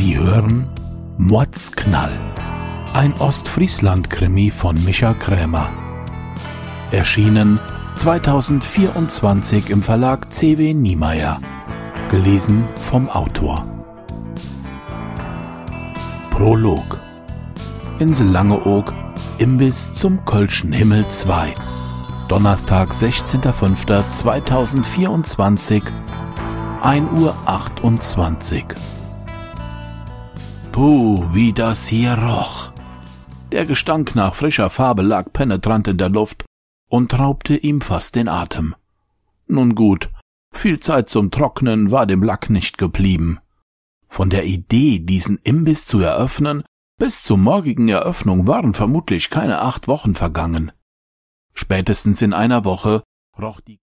Sie hören Mordsknall, ein Ostfriesland-Krimi von Micha Krämer. Erschienen 2024 im Verlag C.W. Niemeyer. Gelesen vom Autor. Prolog. Insel Langeoog, Imbiss zum Kölschen Himmel 2. Donnerstag, 16.05.2024, 1:28 Uhr. Puh, wie das hier roch. Der Gestank nach frischer Farbe lag penetrant in der Luft und raubte ihm fast den Atem. Nun gut, viel Zeit zum Trocknen war dem Lack nicht geblieben. Von der Idee, diesen Imbiss zu eröffnen, bis zur morgigen Eröffnung waren vermutlich keine 8 Wochen vergangen. Spätestens in einer Woche roch die